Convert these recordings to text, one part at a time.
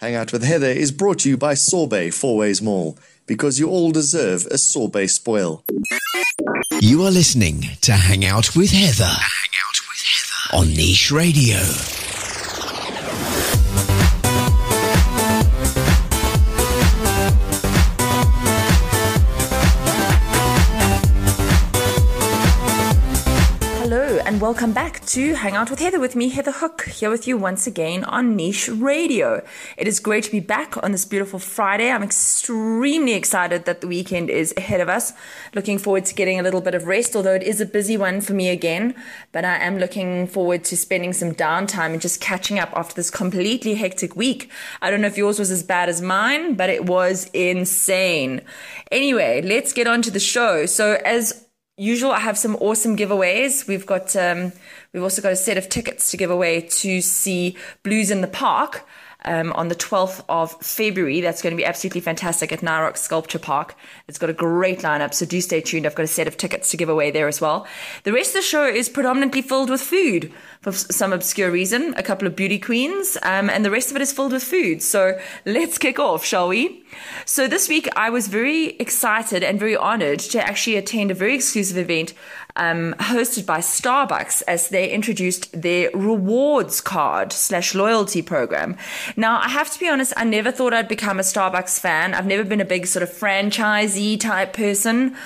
Hang Out with Heather is brought to you by Sorbet Fourways Mall, because you all deserve a sorbet spoil. You are listening to Hang Out with Heather. On Niche Radio. Hello and welcome back to Hang Out with Heather with me, Heather Hook, here with you once again on Niche Radio. It is great to be back on this beautiful Friday. I'm extremely excited that the weekend is ahead of us. Looking forward to getting a little bit of rest, although it is a busy one for me again. But I am looking forward to spending some downtime and just catching up after this completely hectic week. I don't know if yours was as bad as mine, but it was insane. Anyway, let's get on to the show. So as usual, I have some awesome giveaways. We've also got a set of tickets to give away to see Blues in the Park on the 12th of February. That's going to be absolutely fantastic at Nairock Sculpture Park. It's got a great lineup, so do stay tuned. I've got a set of tickets to give away there as well. The rest of the show is predominantly filled with food for some obscure reason, a couple of beauty queens, and the rest of it is filled with food. So let's kick off, shall we? So this week I was very excited and very honored to actually attend a very exclusive event hosted by Starbucks as they introduced their rewards card / loyalty program. Now, I have to be honest, I never thought I'd become a Starbucks fan. I've never been a big sort of franchisee type person.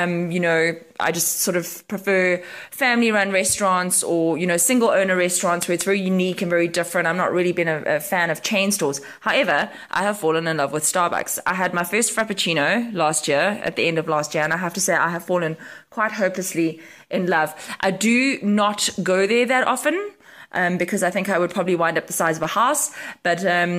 I just sort of prefer family run restaurants or, single owner restaurants where it's very unique and very different. I'm not really been a fan of chain stores. However, I have fallen in love with Starbucks. I had my first Frappuccino at the end of last year, and I have to say I have fallen quite hopelessly in love. I do not go there that often. Because I think I would probably wind up the size of a house, but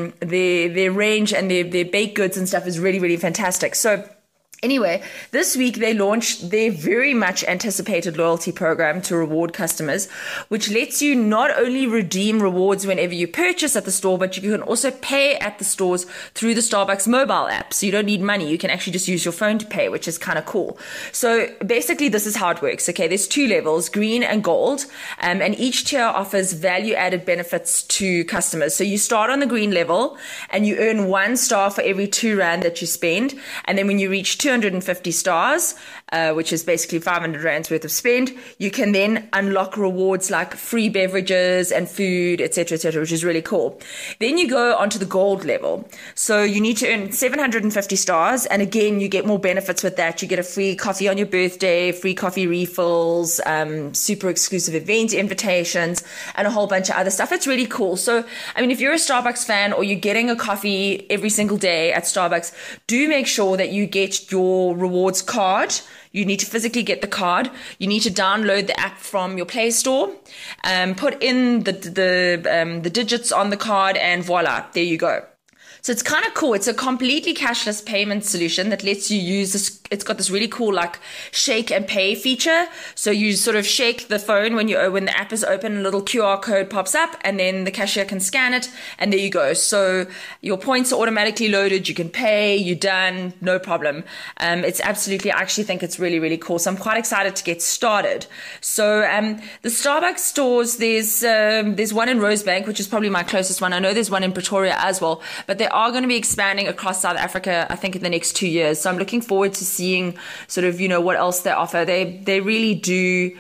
their range and their baked goods and stuff is really, really fantastic. So anyway, this week they launched their very much anticipated loyalty program to reward customers, which lets you not only redeem rewards whenever you purchase at the store, but you can also pay at the stores through the Starbucks mobile app. So you don't need money. You can actually just use your phone to pay, which is kind of cool. So basically this is how it works. Okay, there's two levels, green and gold, and each tier offers value-added benefits to customers. So you start on the green level and you earn 1 star for every 2 rand that you spend. And then when you reach 250 stars, which is basically 500 rands worth of spend, you can then unlock rewards like free beverages and food, etc., which is really cool. Then you go onto the gold level. So you need to earn 750 stars, and again, you get more benefits with that. You get a free coffee on your birthday, free coffee refills, super exclusive event invitations, and a whole bunch of other stuff. It's really cool. So, if you're a Starbucks fan or you're getting a coffee every single day at Starbucks, do make sure that you get your rewards card. You need to physically get the card. You need to download the app from your Play Store, put in the digits on the card, and voila, there you go. So it's kind of cool. It's a completely cashless payment solution that lets you use this. It's got this really cool shake and pay feature. So you sort of shake the phone when the app is open, a little QR code pops up, and then the cashier can scan it, and there you go. So your points are automatically loaded. You can pay. You're done. No problem. It's absolutely. I actually think it's really, really cool. So I'm quite excited to get started. So the Starbucks stores, there's one in Rosebank, which is probably my closest one. I know there's one in Pretoria as well, but they are going to be expanding across South Africa, I think, in the next 2 years. So I'm looking forward to seeing sort of, what else they offer. They really do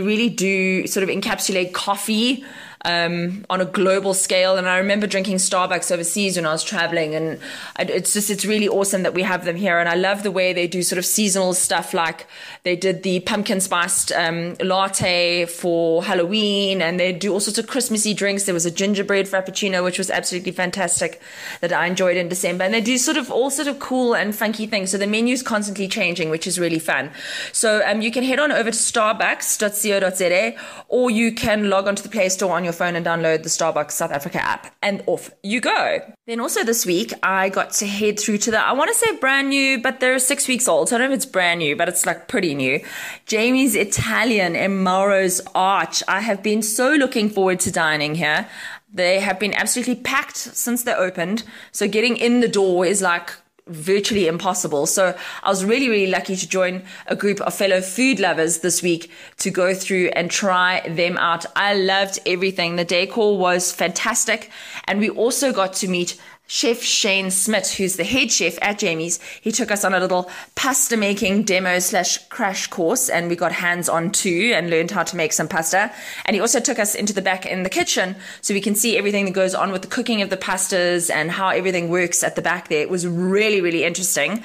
sort of encapsulate coffee on a global scale. And I remember drinking Starbucks overseas when I was traveling, and it's really awesome that we have them here. And I love the way they do sort of seasonal stuff, like they did the pumpkin spiced latte for Halloween, and they do all sorts of Christmassy drinks. There was a gingerbread frappuccino, which was absolutely fantastic, that I enjoyed in December. And they do all sort of cool and funky things. So the menu's constantly changing, which is really fun. So you can head on over to starbucks.co.za, or you can log onto the Play Store on your phone and download the Starbucks South Africa app, and off you go. Then also this week, I got to head through to I want to say brand new, but they're 6 weeks old. So I don't know if it's brand new, but it's pretty new. Jamie's Italian in Melrose Arch. I have been so looking forward to dining here. They have been absolutely packed since they opened. So getting in the door is virtually impossible. So I was really, really lucky to join a group of fellow food lovers this week to go through and try them out. I loved everything. The decor was fantastic. And we also got to meet Chef Shane Smith, who's the head chef at Jamie's, he took us on a little pasta making demo / crash course, and we got hands on too and learned how to make some pasta. And he also took us into the back in the kitchen so we can see everything that goes on with the cooking of the pastas and how everything works at the back there. It was really, really interesting.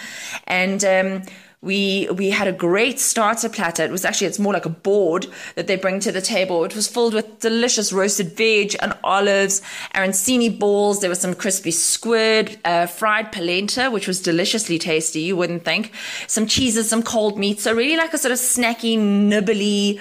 And we had a great starter platter. It's more like a board that they bring to the table. It was filled with delicious roasted veg and olives, arancini balls. There was some crispy squid, fried polenta, which was deliciously tasty, you wouldn't think. Some cheeses, some cold meat. So really like a sort of snacky, nibbly,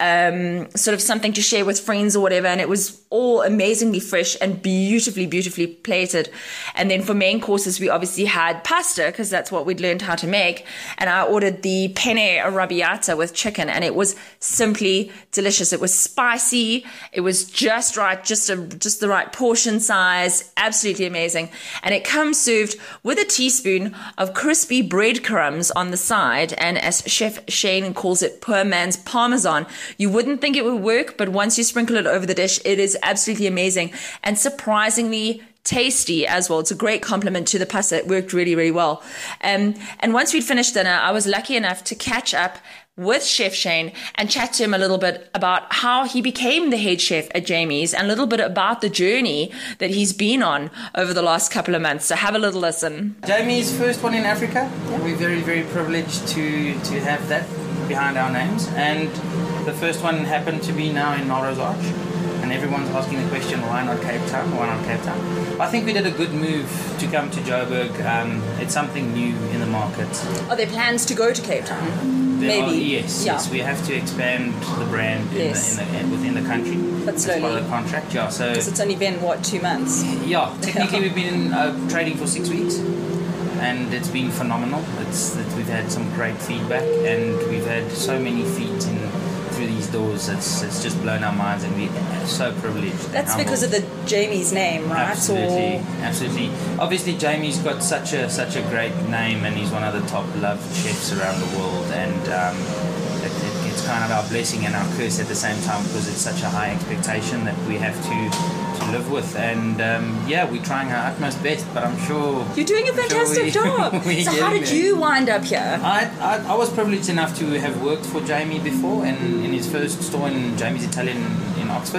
sort of something to share with friends or whatever. And it was all amazingly fresh and beautifully, beautifully plated. And then for main courses, we obviously had pasta because that's what we'd learned how to make. And I ordered the penne arrabbiata with chicken, and it was simply delicious. It was spicy. It was just right, just the right portion size. Absolutely amazing. And it comes served with a teaspoon of crispy breadcrumbs on the side. And as Chef Shane calls it, poor man's parmesan. You wouldn't think it would work, but once you sprinkle it over the dish, it is absolutely amazing and surprisingly tasty as well. It's a great compliment to the pasta. It worked really, really well. And once we'd finished dinner, I was lucky enough to catch up with Chef Shane and chat to him a little bit about how he became the head chef at Jamie's and a little bit about the journey that he's been on over the last couple of months. So have a little listen. Jamie's first one in Africa. Yeah. We're very, very privileged to have that behind our names. And the first one happened to be now in Melrose Arch. And everyone's asking the question, why not Cape Town? Why not Cape Town? I think we did a good move to come to Joburg. It's something new in the market. Are there plans to go to Cape Town? Maybe. Yes. We have to expand the brand within the country. But slowly. As part of the contract, yeah. So because it's only been, 2 months? Yeah. Technically, we've been trading for 6 weeks. And it's been phenomenal. We've had some great feedback, and we've had so many feet through these doors. It's just blown our minds, and we're so privileged. That's because of the Jamie's name, right? Absolutely. Obviously, Jamie's got such a great name, and he's one of the top loved chefs around the world, and it's kind of our blessing and our curse at the same time, because it's such a high expectation that we have to live with. And we're trying our utmost best, but I'm sure you're doing a fantastic job. So how did you wind up here? I was privileged enough to have worked for Jamie before, and in his first store in Jamie's Italian in Oxford.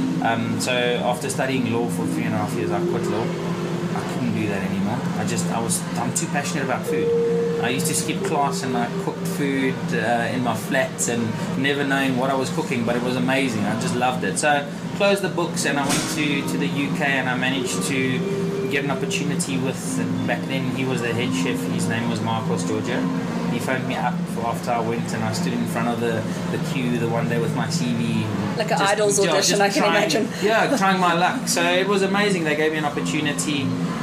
So after studying law for 3.5 years, I quit law. I couldn't do that anymore. I'm too passionate about food. I used to skip class and I cooked food in my flats and never knowing what I was cooking, but it was amazing. I just loved it. So closed the books and I went to the UK, and I managed to get an opportunity with, back then he was the head chef, his name was Marcos Giorgio. He phoned me up after I went, and I stood in front of the queue the one day with my CV. Like an Idols audition, I can imagine. Yeah, trying my luck. So it was amazing. They gave me an opportunity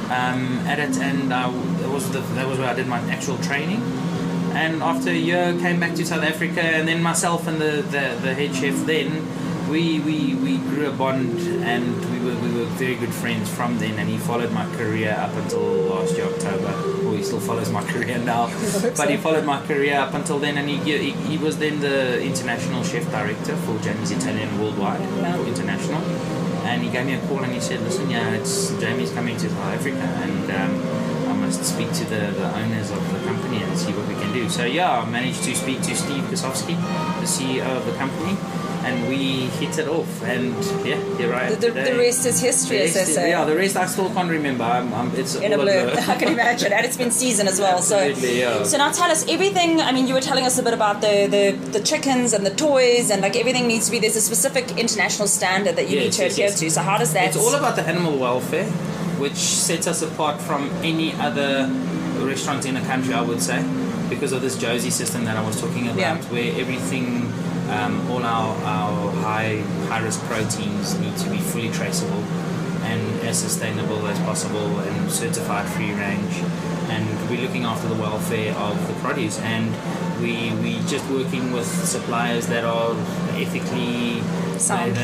at it, and that was where I did my actual training. And after a year, came back to South Africa, and then myself and the head chef then, we grew a bond, and we were very good friends from then. And he followed my career up until last year October, or he still follows my career now. But he followed my career up until then, and he was then the international chef director for Jamie's Italian worldwide, for international. And he gave me a call and he said, listen, it's Jamie's coming to South Africa, and I must speak to the owners of the company and see what we can do. So I managed to speak to Steve Kosofsky, the CEO of the company, and we hit it off. And here I am today. The rest is history, as they say. Yeah, the rest I still can't remember. It's in a blur. I can imagine, and it's been seasoned as well. Absolutely, so now tell us everything. I mean, you were telling us a bit about the chickens and the toys, and like everything needs to be. There's a specific international standard that you need to adhere to. So how does that? It's all about the animal welfare, which sets us apart from any other restaurant in the country, I would say, because of this Josie system that I was talking about, where everything, all our high risk proteins need to be fully traceable and as sustainable as possible and certified free range. And we're looking after the welfare of the produce, and we just working with suppliers that are ethically sound.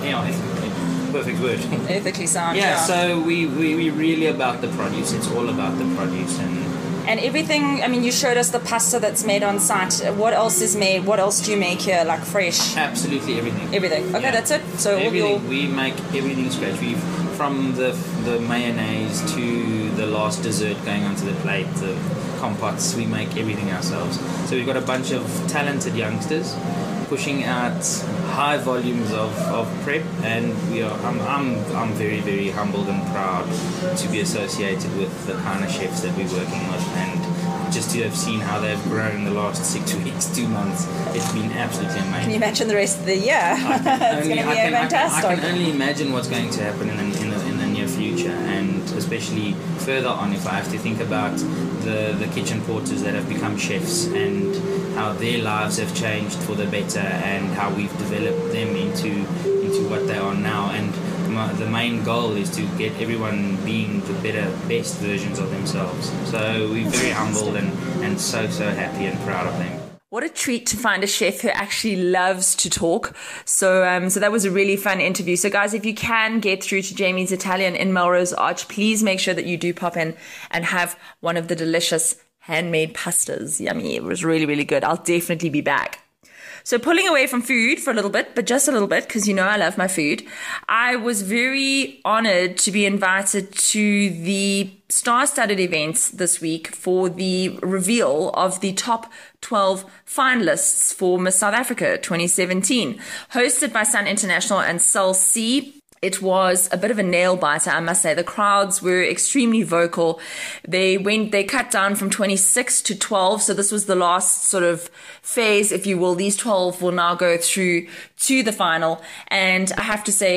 Perfect word. Ethically sound. So we really about the produce. It's all about the produce and everything. I mean, you showed us the pasta that's made on site. What else is made? What else do you make here, like fresh? Absolutely everything. Everything. Okay, that's it. So everything. We make everything scratch. from the mayonnaise to the last dessert going onto the plate, the compots, we make everything ourselves. So we've got a bunch of talented youngsters pushing out high volumes of prep, and I'm very, very humbled and proud to be associated with the kind of chefs that we're working with, and just to have seen how they've grown in the last 6 weeks, 2 months. It's been absolutely amazing. Can you imagine the rest of the year? It's going to be fantastic. I can only imagine what's going to happen in the near future, and especially further on, if I have to think about the kitchen porters that have become chefs and how their lives have changed for the better, and how we've developed them into what they are now. And the main goal is to get everyone being the best versions of themselves. So we're very humbled and so happy and proud of them. What a treat to find a chef who actually loves to talk. So that was a really fun interview. So guys, if you can get through to Jamie's Italian in Melrose Arch, please make sure that you do pop in and have one of the delicious handmade pastas. Yummy. It was really, really good. I'll definitely be back. So pulling away from food for a little bit, but just a little bit, because you know I love my food, I was very honored to be invited to the star-studded events this week for the reveal of the top 12 finalists for Miss South Africa 2017, hosted by Sun International and Cell C. It was a bit of a nail biter, I must say. The crowds were extremely vocal. They cut down from 26 to 12. So this was the last sort of phase, if you will. These 12 will now go through to the final. And I have to say,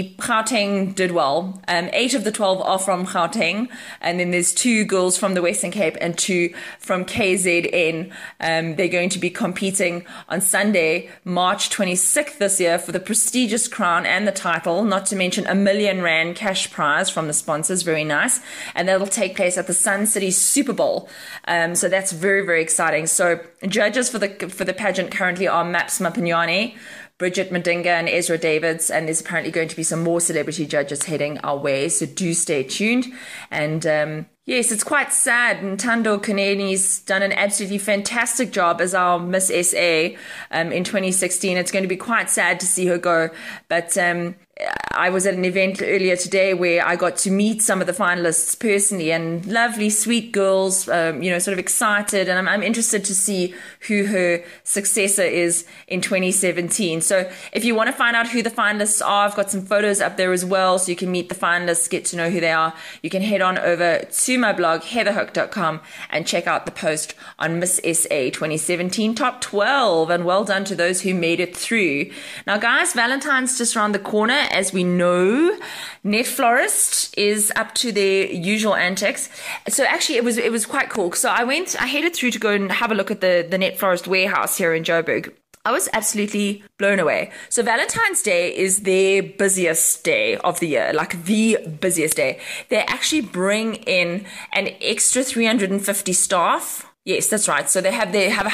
Gauteng did well. 8 of the 12 are from Gauteng. And then there's 2 girls from the Western Cape and 2 from KZN. They're going to be competing on Sunday, March 26th this year for the prestigious crown and the title, not to mention R1 million cash prize from the sponsors. Very nice. And that'll take place at the Sun City Super Bowl. So that's very, very exciting. So judges for the pageant currently are Maps Mapanyane, Bridget Madinga and Ezra Davids, and there's apparently going to be some more celebrity judges heading our way, so do stay tuned. And yes, it's quite sad. Ntando Kuneni's done an absolutely fantastic job as our Miss SA in 2016. It's going to be quite sad to see her go, but I was at an event earlier today where I got to meet some of the finalists personally, and lovely, sweet girls, sort of excited. And I'm interested to see who her successor is in 2017. So if you want to find out who the finalists are, I've got some photos up there as well, so you can meet the finalists, get to know who they are. You can head on over to my blog, heatherhook.com, and check out the post on Miss SA 2017 Top 12. And well done to those who made it through. Now, guys, Valentine's just around the corner. As we know, Net Florist is up to their usual antics. So actually, it was quite cool. So I headed through to go and have a look at the Net Florist warehouse here in Joburg. I was absolutely blown away. So Valentine's Day is their busiest day of the year, like the busiest day. They actually bring in an extra 350 staff. Yes, that's right. So they have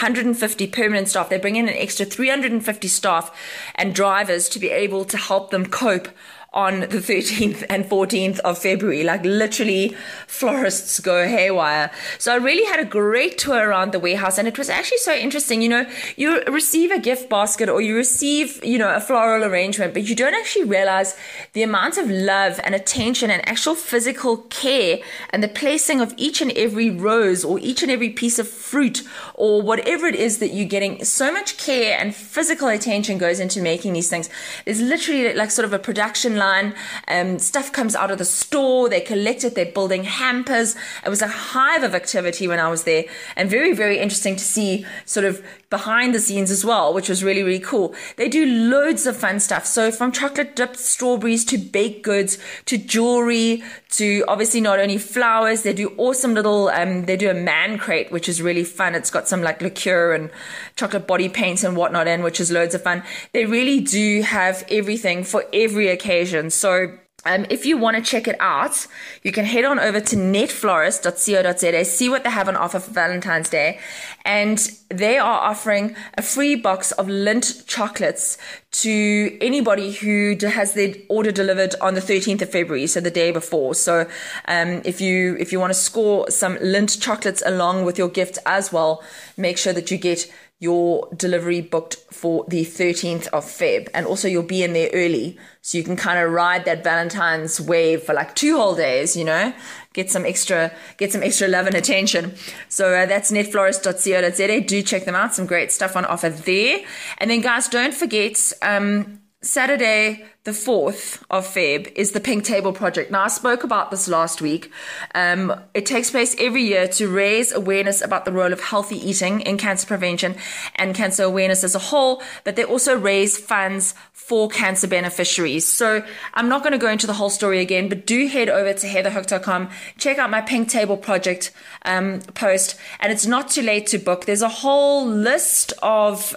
150 permanent staff. They bring in an extra 350 staff and drivers to be able to help them cope on the 13th and 14th of February. Like literally florists go haywire. So I really had a great tour around the warehouse, and it was actually so interesting. You receive a gift basket or you receive, a floral arrangement, but you don't actually realize the amount of love and attention and actual physical care and the placing of each and every rose or each and every piece of fruit or whatever it is that you're getting. So much care and physical attention goes into making these things. There's literally like sort of a production line. Stuff comes out of the store, they collect it, they're building hampers. It was a hive of activity when I was there, and very, very interesting to see sort of behind the scenes as well, which was really, really cool. They do loads of fun stuff. So from chocolate dipped strawberries to baked goods to jewelry to obviously not only flowers, they do awesome little, they do a man crate, which is really fun. It's got some like liqueur and chocolate body paints and whatnot in, which is loads of fun. They really do have everything for every occasion. So if you want to check it out, you can head on over to netflorist.co.za, see what they have on offer for Valentine's Day. And they are offering a free box of Lindt chocolates to anybody who has their order delivered on the 13th of February, so the day before. So if you want to score some Lindt chocolates along with your gift as well, make sure that you get your delivery booked for the 13th of Feb. And also you'll be in there early, so you can kind of ride that Valentine's wave for like 2 whole days, you know, get some extra love and attention. So that's netflorist.co.za. Do check them out. Some great stuff on offer there. And then guys, don't forget, Saturday, the 4th of Feb is the Pink Table Project. Now, I spoke about this last week. It takes place every year to raise awareness about the role of healthy eating in cancer prevention and cancer awareness as a whole, but they also raise funds for cancer beneficiaries. So I'm not going to go into the whole story again, but do head over to heatherhook.com, check out my Pink Table Project post, and it's not too late to book. There's a whole list of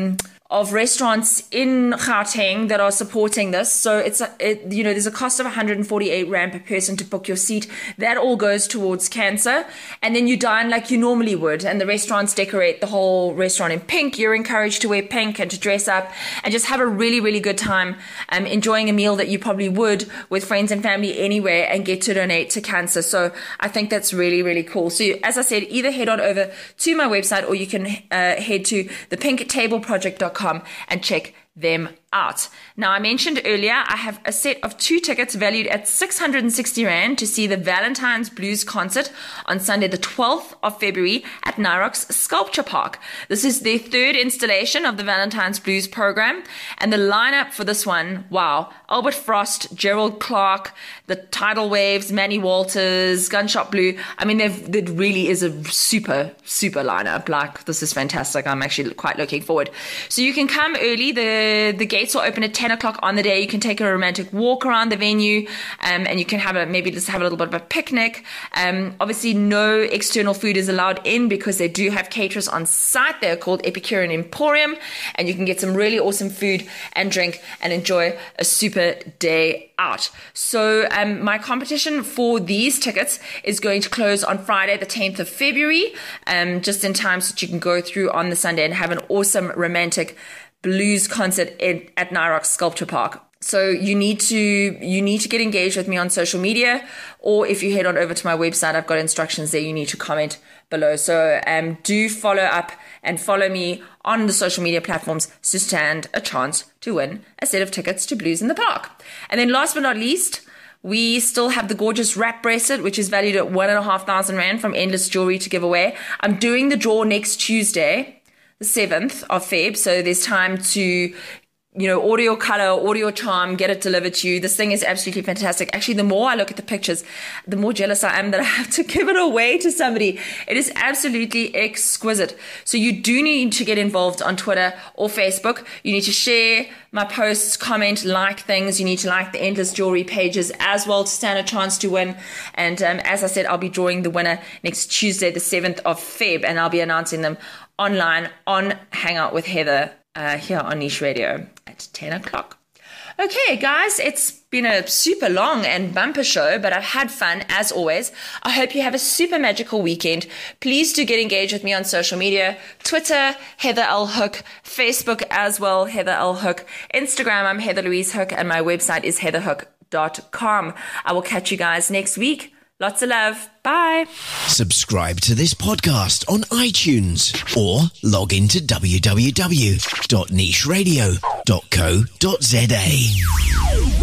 restaurants in Gauteng that are supporting this. So there's a cost of 148 Rand per person to book your seat. That all goes towards cancer. And then you dine like you normally would. And the restaurants decorate the whole restaurant in pink. You're encouraged to wear pink and to dress up and just have a really, really good time enjoying a meal that you probably would with friends and family anywhere and get to donate to cancer. So I think that's really, really cool. So as I said, either head on over to my website or you can head to thepinktableproject.com and check them out. Now, I mentioned earlier, I have a set of 2 tickets valued at 660 Rand to see the Valentine's Blues concert on Sunday, the 12th of February at Nyrox Sculpture Park. This is their 3rd installation of the Valentine's Blues program, and the lineup for this one, wow, Albert Frost, Gerald Clark, the Tidal Waves, Manny Walters, Gunshot Blue. I mean, it really is a super, super lineup. Like, this is fantastic. I'm actually quite looking forward. So you can come early. The gates will open at 10 o'clock on the day. You can take a romantic walk around the venue, and you can maybe just have a little bit of a picnic. Obviously, no external food is allowed in because they do have caterers on site. They're called Epicurean Emporium, and you can get some really awesome food and drink and enjoy a super day out. So my competition for these tickets is going to close on Friday, the 10th of February, just in time so that you can go through on the Sunday and have an awesome romantic blues concert at Nyrox Sculpture Park. So you need to get engaged with me on social media, or if you head on over to my website, I've got instructions there. You need to comment below. So do follow up and follow me on the social media platforms to stand a chance to win a set of tickets to Blues in the Park. And then last but not least, we still have the gorgeous wrap bracelet, which is valued at 1,500 Rand from Endless Jewelry to give away. I'm doing the draw next Tuesday, the 7th of Feb. So there's time to, order your color, order your charm, get it delivered to you. This thing is absolutely fantastic. Actually, the more I look at the pictures, the more jealous I am that I have to give it away to somebody. It is absolutely exquisite. So you do need to get involved on Twitter or Facebook. You need to share my posts, comment, like things. You need to like the Endless Jewelry pages as well to stand a chance to win. And as I said, I'll be drawing the winner next Tuesday, the 7th of Feb, and I'll be announcing them online on Hangout with Heather here on Niche Radio at 10 o'clock. Okay, guys, it's been a super long and bumper show, but I've had fun as always. I hope you have a super magical weekend. Please do get engaged with me on social media. Twitter, Heather L. Hook. Facebook as well, Heather L. Hook. Instagram, I'm Heather Louise Hook, and my website is heatherhook.com. I will catch you guys next week. Lots of love. Bye. Subscribe to this podcast on iTunes or log into www.nicheradio.co.za.